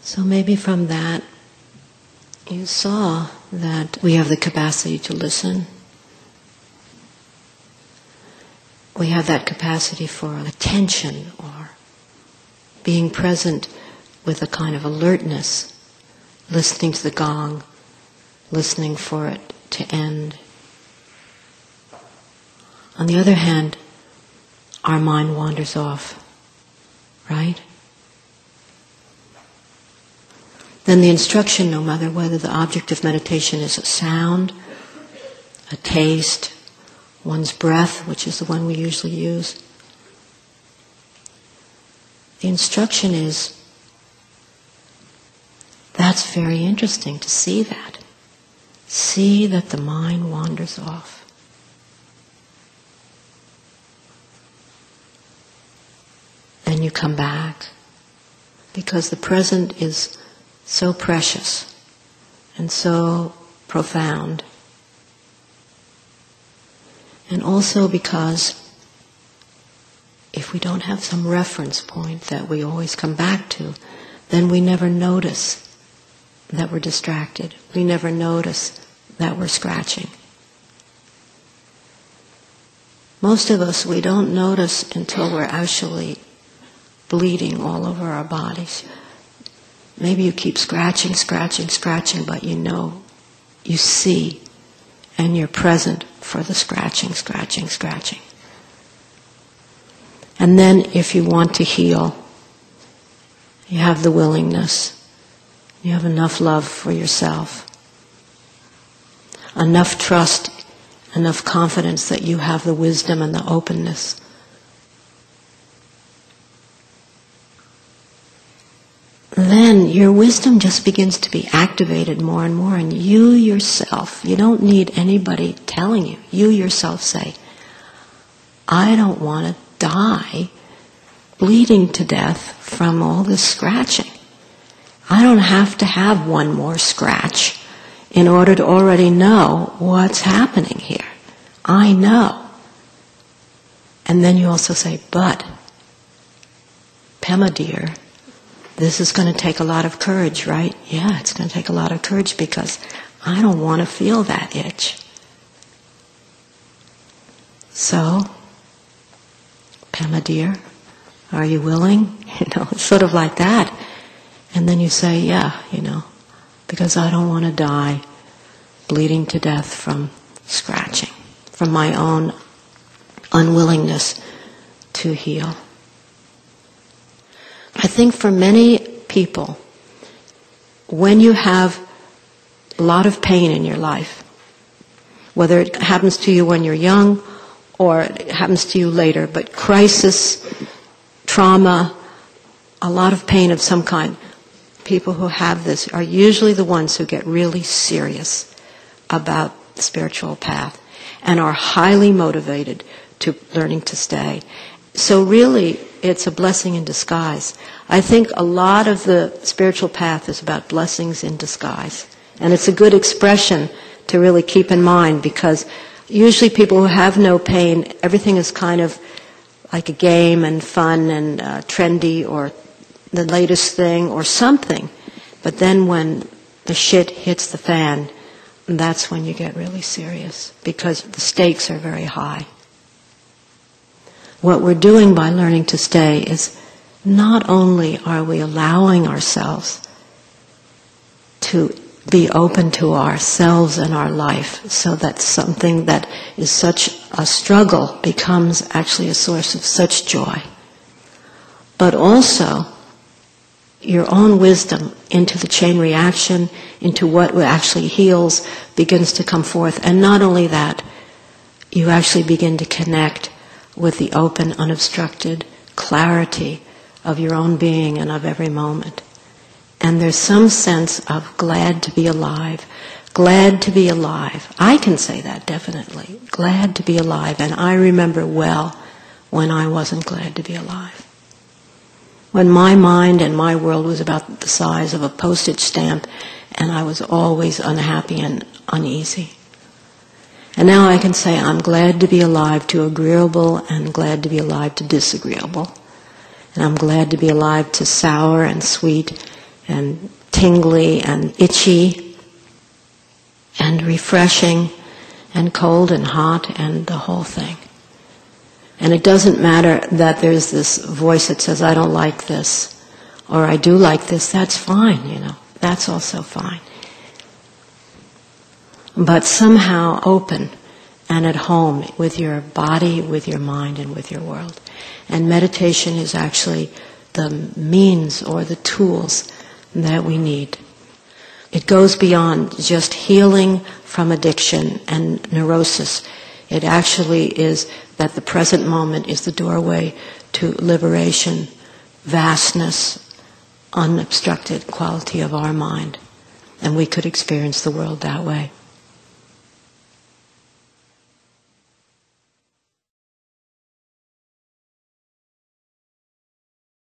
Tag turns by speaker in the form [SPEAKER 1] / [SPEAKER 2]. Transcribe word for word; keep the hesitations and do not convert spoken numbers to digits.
[SPEAKER 1] So maybe from that you saw that we have the capacity to listen. We have that capacity for attention or being present with a kind of alertness, listening to the gong, listening for it to end. On the other hand, our mind wanders off, right? Then the instruction, no matter whether the object of meditation is a sound, a taste, one's breath, which is the one we usually use, the instruction is, that's very interesting to see that. See that the mind wanders off. Then you come back, because the present is so precious and so profound. And also because if we don't have some reference point that we always come back to, then we never notice that we're distracted. We never notice that we're scratching. Most of us, we don't notice until we're actually bleeding all over our bodies. Maybe you keep scratching, scratching, scratching, but you know, you see, and you're present for the scratching, scratching, scratching. And then if you want to heal, you have the willingness, you have enough love for yourself, enough trust, enough confidence that you have the wisdom and the openness. Then your wisdom just begins to be activated more and more, and you yourself, you don't need anybody telling you, you yourself say, I don't want to die bleeding to death from all this scratching. I don't have to have one more scratch in order to already know what's happening here. I know. And then you also say, but, Pema dear, this is going to take a lot of courage, right? Yeah, it's going to take a lot of courage because I don't want to feel that itch. So, Pema dear, are you willing? You know, it's sort of like that. And then you say, yeah, you know, because I don't want to die bleeding to death from scratching, from my own unwillingness to heal. I think for many people, when you have a lot of pain in your life, whether it happens to you when you're young or it happens to you later, but crisis, trauma, a lot of pain of some kind, people who have this are usually the ones who get really serious about the spiritual path and are highly motivated to learning to stay. So really, it's a blessing in disguise. I think a lot of the spiritual path is about blessings in disguise. And it's a good expression to really keep in mind, because usually people who have no pain, everything is kind of like a game and fun and uh, trendy or the latest thing or something. But then when the shit hits the fan, that's when you get really serious, because the stakes are very high. What we're doing by learning to stay is not only are we allowing ourselves to be open to ourselves and our life, so that something that is such a struggle becomes actually a source of such joy, but also your own wisdom into the chain reaction, into what actually heals, begins to come forth. And not only that, you actually begin to connect with the open, unobstructed clarity of your own being and of every moment. And there's some sense of glad to be alive. Glad to be alive. I can say that definitely. Glad to be alive. And I remember well when I wasn't glad to be alive. When my mind and my world was about the size of a postage stamp and I was always unhappy and uneasy. And now I can say I'm glad to be alive to agreeable and glad to be alive to disagreeable. And I'm glad to be alive to sour and sweet and tingly and itchy and refreshing and cold and hot and the whole thing. And it doesn't matter that there's this voice that says, I don't like this, or I do like this. That's fine, you know. That's also fine. But somehow open and at home with your body, with your mind, and with your world. And meditation is actually the means or the tools that we need. It goes beyond just healing from addiction and neurosis. It actually is that the present moment is the doorway to liberation, vastness, unobstructed quality of our mind. And we could experience the world that way.